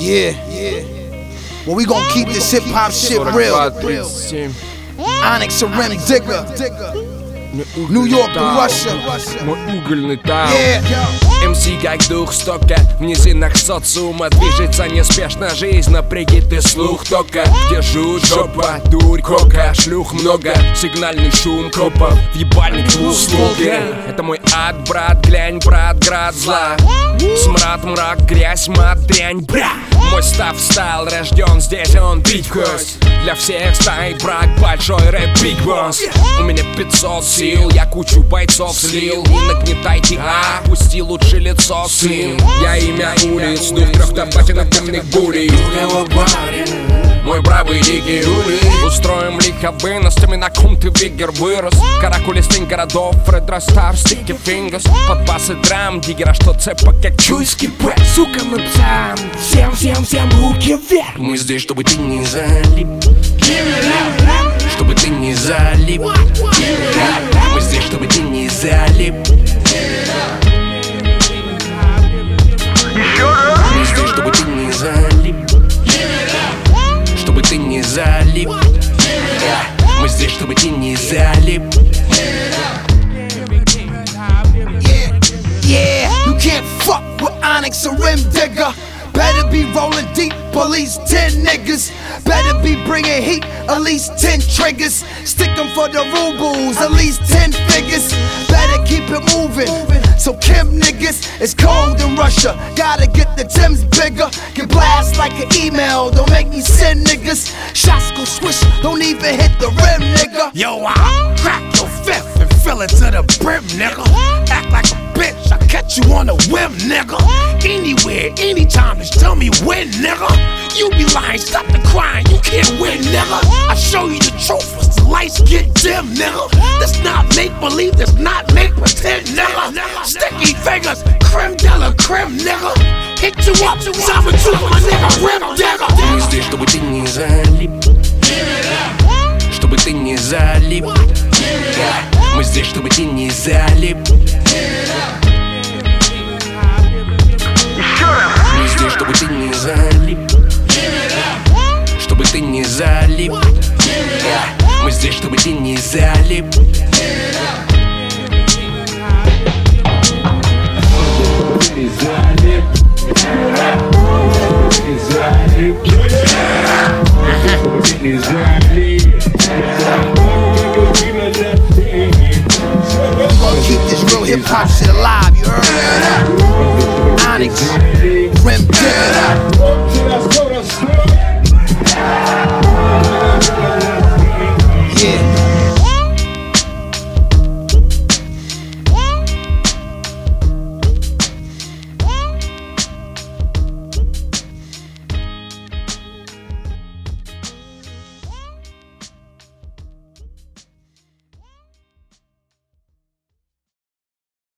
Yeah. Well, we gon' keep this hip hop shit real. Onyx and Rim Digger. New York to Russia. Мой угольный таун. Yeah. МС как дух стока. В низинах социума движется неспешно жизнь. Напряги ты слух тока. Где жуть, жопа, дурь, кока. Шлюх много, сигнальный шум копов. В ебальник двух слуги. Это мой ад, брат, глянь, брат, град зла. Смрад, мрак, грязь, мат, дрянь, бра. Мой став стайл рожден здесь, он бить в кость. Для всех стай брак, большой рэп, биг босс. У меня 500 сил, я кучу бойцов слил. Не нагнетайте, пусти лучше лицо, сын. Я имя улиц, дух трех табачных дымных бурей. Мой бравый дикий улей. Устроим лиховы, на стеме на ком ты вигер вырос. Каракулистень городов, Фред Растар, Стики Фингас. Под басы драм, диггера, что цепа как чуйский пэт. Сука, мы псам, всем руки вверх. Мы здесь, чтобы ты не залип. Чтобы ты не залип. Мы здесь, чтобы ты не залип. Мы здесь, чтобы ты не залип. Чтобы ты не залип. Мы здесь, чтобы ты не залип. Yeah, you can't fuck with Onyx and Rim Digger. Better be rolling deep, police 10 niggas. Better be bringing heat, at least 10 triggers. Stick 'em for the rubles, at least 10 figures. Better keep it moving. So Kim niggas, it's cold in Russia. Gotta get the Timbs bigger. Get blast like an email, don't make me send niggas. Shots go swish, don't even hit the rim, nigga. Yo, I'll crack your fifth and fill it to the brim, nigga. Act like a bitch, I catch you on a whim, nigga. Anywhere, anytime, just tell me when, nigga. You be lying, stop the crying, you can't win, nigga. I show you the truth once the lights get dim, nigga. That's not make-believe, that's not make-pretend, nigga. Sticky fingers, creme de la creme, nigga. Hit you up, time to my nigga, rim, nigga. Мы здесь, чтобы ты не залип. Чтобы ты не залип. Мы здесь, чтобы ты не залип. Мы здесь, чтобы ты не залип. Чтобы ты не залип. Мы здесь, чтобы ты не залип. Keep this real hip hop shit alive, you heard? Onyx, Rim Digger. Yeah.